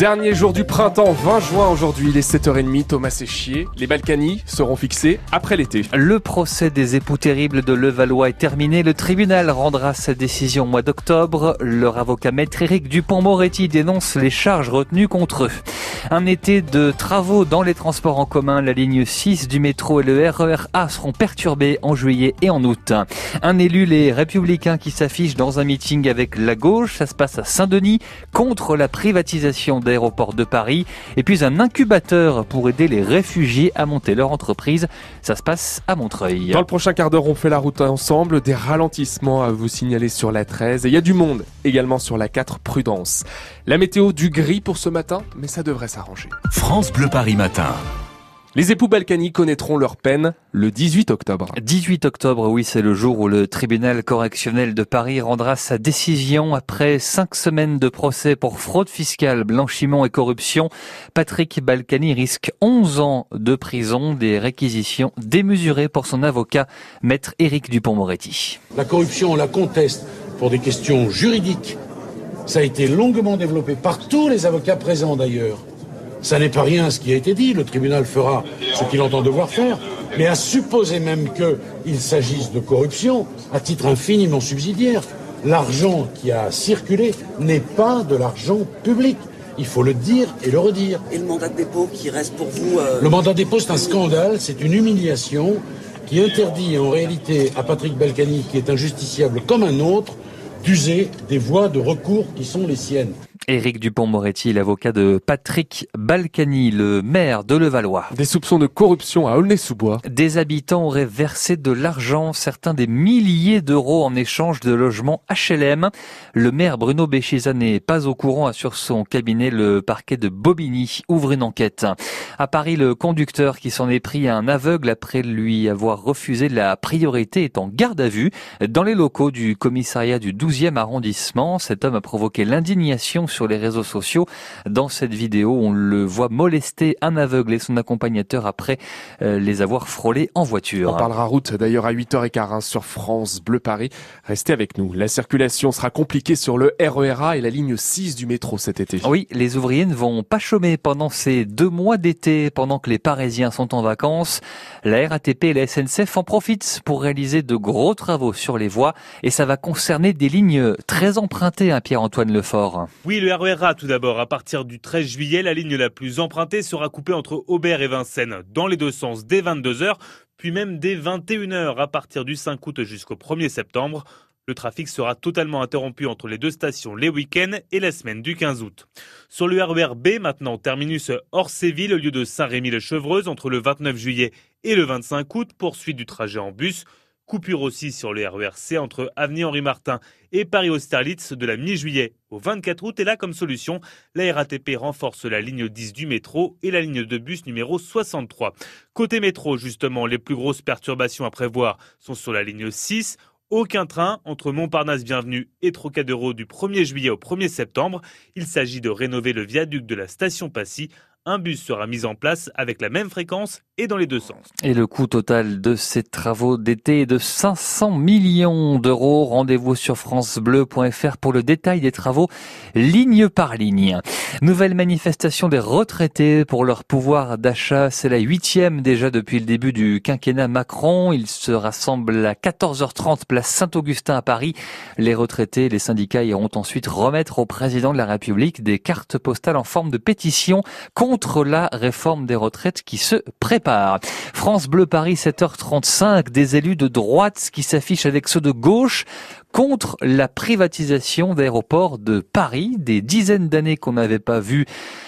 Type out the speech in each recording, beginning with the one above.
Dernier jour du printemps, 20 juin aujourd'hui, il est 7h30, Thomas Séchier. Les Balkany seront fixés après l'été. Le procès des époux terribles de Levallois est terminé. Le tribunal rendra sa décision au mois d'octobre. Leur avocat maître Éric Dupond-Moretti dénonce les charges retenues contre eux. Un été de travaux dans les transports en commun. La ligne 6 du métro et le RER A seront perturbés en juillet et en août. Un élu, les Républicains, qui s'affiche dans un meeting avec la gauche. Ça se passe à Saint-Denis contre la privatisation d'aéroports de Paris. Et puis un incubateur pour aider les réfugiés à monter leur entreprise. Ça se passe à Montreuil. Dans le prochain quart d'heure, on fait la route ensemble. Des ralentissements à vous signaler sur la 13. Et il y a du monde également sur la 4, prudence. La météo du gris pour ce matin, mais ça devrait s'arranger. France Bleu Paris Matin. Les époux Balkany connaîtront leur peine le 18 octobre. 18 octobre, oui, c'est le jour où le tribunal correctionnel de Paris rendra sa décision après 5 semaines de procès pour fraude fiscale, blanchiment et corruption. Patrick Balkany risque 11 ans de prison, des réquisitions démesurées pour son avocat, maître Éric Dupond-Moretti. La corruption, on la conteste pour des questions juridiques. Ça a été longuement développé par tous les avocats présents d'ailleurs. Ça n'est pas rien ce qui a été dit, le tribunal fera ce qu'il entend devoir faire, mais à supposer même qu'il s'agisse de corruption, à titre infiniment subsidiaire, l'argent qui a circulé n'est pas de l'argent public. Il faut le dire et le redire. Et le mandat de dépôt qui reste pour vous Le mandat de dépôt, c'est un scandale, c'est une humiliation qui interdit en réalité à Patrick Balkany, qui est un justiciable comme un autre, d'user des voies de recours qui sont les siennes. Éric Dupond-Moretti, l'avocat de Patrick Balkany, le maire de Levallois. Des soupçons de corruption à Aulnay-sous-Bois. Des habitants auraient versé de l'argent, certains des milliers d'euros en échange de logements HLM. Le maire Bruno Béchiza n'est pas au courant, assure son cabinet. Le parquet de Bobigny ouvre une enquête. À Paris, le conducteur qui s'en est pris à un aveugle après lui avoir refusé la priorité est en garde à vue dans les locaux du commissariat du 12e arrondissement. Cet homme a provoqué l'indignation sur les réseaux sociaux. Dans cette vidéo, on le voit molester un aveugle et son accompagnateur après les avoir frôlés en voiture. On parlera route d'ailleurs à 8h15 sur France Bleu Paris. Restez avec nous. La circulation sera compliquée sur le RER A et la ligne 6 du métro cet été. Oui, les ouvriers ne vont pas chômer pendant ces 2 mois d'été, pendant que les Parisiens sont en vacances. La RATP et la SNCF en profitent pour réaliser de gros travaux sur les voies et ça va concerner des lignes très empruntées, Pierre-Antoine Lefort. Oui, le RER A tout d'abord. À partir du 13 juillet, la ligne la plus empruntée sera coupée entre Aubert et Vincennes, dans les deux sens dès 22h, puis même dès 21h à partir du 5 août jusqu'au 1er septembre. Le trafic sera totalement interrompu entre les deux stations les week-ends et la semaine du 15 août. Sur le RER B, maintenant, terminus Orséville, au lieu de Saint-Rémy-le-Chevreuse, entre le 29 juillet et le 25 août, poursuite du trajet en bus. Coupure aussi sur le RER C entre avenue Henri-Martin et Paris-Austerlitz de la mi-juillet au 24 août. Et là, comme solution, la RATP renforce la ligne 10 du métro et la ligne de bus numéro 63. Côté métro, justement, les plus grosses perturbations à prévoir sont sur la ligne 6. Aucun train entre Montparnasse-Bienvenue et Trocadéro du 1er juillet au 1er septembre. Il s'agit de rénover le viaduc de la station Passy. Un bus sera mis en place avec la même fréquence et dans les deux sens. Et le coût total de ces travaux d'été est de 500 millions d'euros. Rendez-vous sur francebleu.fr pour le détail des travaux ligne par ligne. Nouvelle manifestation des retraités pour leur pouvoir d'achat. C'est la 8e déjà depuis le début du quinquennat Macron. Ils se rassemblent à 14h30 place Saint-Augustin à Paris. Les retraités, les syndicats iront ensuite remettre au président de la République des cartes postales en forme de pétition contre la réforme des retraites qui se prépare. France Bleu Paris, 7h35, des élus de droite qui s'affichent avec ceux de gauche contre la privatisation d'aéroports de Paris. Des dizaines d'années qu'on n'avait pas vu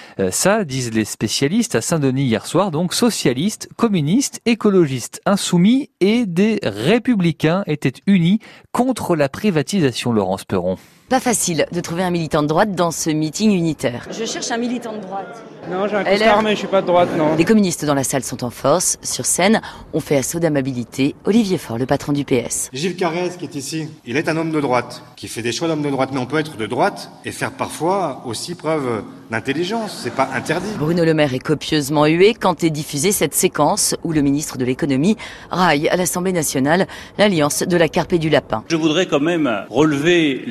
ça, disent les spécialistes à Saint-Denis hier soir. Donc socialistes, communistes, écologistes, insoumis et des républicains étaient unis contre la privatisation, Laurence Perron. Pas facile de trouver un militant de droite dans ce meeting unitaire. Je cherche un militant de droite. Non, j'ai un costard, mais je suis pas de droite, non. Les communistes dans la salle sont en force. Sur scène, on fait assaut d'amabilité. Olivier Faure, le patron du PS. Gilles Carrez, qui est ici, il est un homme de droite, qui fait des choix d'homme de droite. Mais on peut être de droite et faire parfois aussi preuve d'intelligence. C'est pas interdit. Bruno Le Maire est copieusement hué quand est diffusée cette séquence où le ministre de l'économie raille à l'Assemblée nationale l'alliance de la carpe et du lapin. Je voudrais quand même relever les contradictions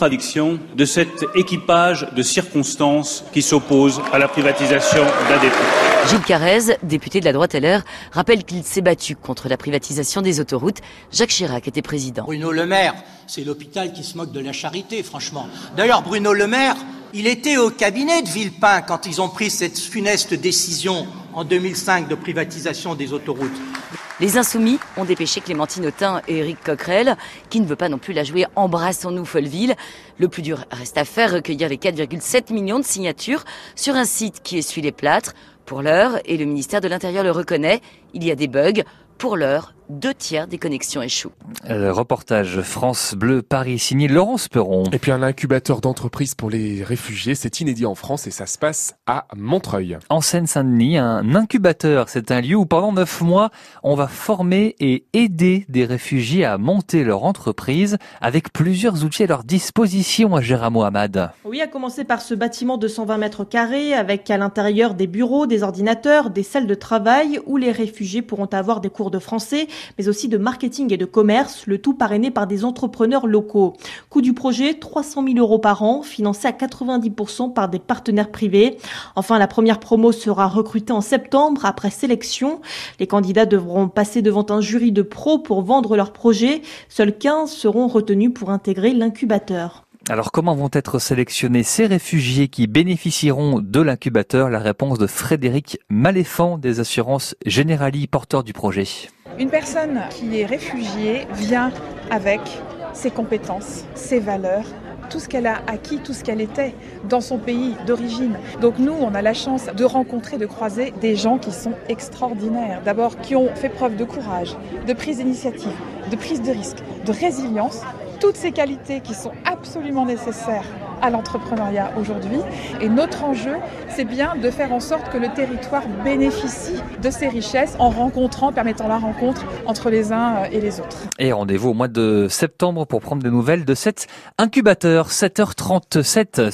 contradiction de cet équipage de circonstances qui s'oppose à la privatisation d'ADP. Gilles Carrez, député de la droite LR, rappelle qu'il s'est battu contre la privatisation des autoroutes. Jacques Chirac était président. Bruno Le Maire, c'est l'hôpital qui se moque de la charité, franchement. D'ailleurs, Bruno Le Maire, il était au cabinet de Villepin quand ils ont pris cette funeste décision en 2005 de privatisation des autoroutes. Les Insoumis ont dépêché Clémentine Autain et Éric Coquerel, qui ne veut pas non plus la jouer Embrassons-nous Folleville. Le plus dur reste à faire, recueillir les 4,7 millions de signatures sur un site qui essuie les plâtres. Pour l'heure, et le ministère de l'Intérieur le reconnaît, il y a des bugs. Pour l'heure, 2/3 des connexions échouent. Reportage France Bleu Paris, signé Laurence Perron. Et puis un incubateur d'entreprise pour les réfugiés, c'est inédit en France et ça se passe à Montreuil. En Seine-Saint-Denis, un incubateur, c'est un lieu où pendant 9 mois, on va former et aider des réfugiés à monter leur entreprise avec plusieurs outils à leur disposition à Gérard Mohamed. Oui, à commencer par ce bâtiment de 120 mètres carrés avec à l'intérieur des bureaux, des ordinateurs, des salles de travail où les réfugiés pourront avoir des cours de français, mais aussi de marketing et de commerce, le tout parrainé par des entrepreneurs locaux. Coût du projet, 300 000 € par an, financé à 90% par des partenaires privés. Enfin, la première promo sera recrutée en septembre après sélection. Les candidats devront passer devant un jury de pros pour vendre leur projet. Seuls 15 seront retenus pour intégrer l'incubateur. Alors comment vont être sélectionnés ces réfugiés qui bénéficieront de l'incubateur? La réponse de Frédéric Maléfant des assurances Generali, porteur du projet. Une personne qui est réfugiée vient avec ses compétences, ses valeurs, tout ce qu'elle a acquis, tout ce qu'elle était dans son pays d'origine. Donc nous, on a la chance de rencontrer, de croiser des gens qui sont extraordinaires. D'abord, qui ont fait preuve de courage, de prise d'initiative, de prise de risque, de résilience. Toutes ces qualités qui sont absolument nécessaires à l'entrepreneuriat aujourd'hui. Et notre enjeu, c'est bien de faire en sorte que le territoire bénéficie de ces richesses en permettant la rencontre entre les uns et les autres. Et rendez-vous au mois de septembre pour prendre des nouvelles de cet incubateur, 7h37.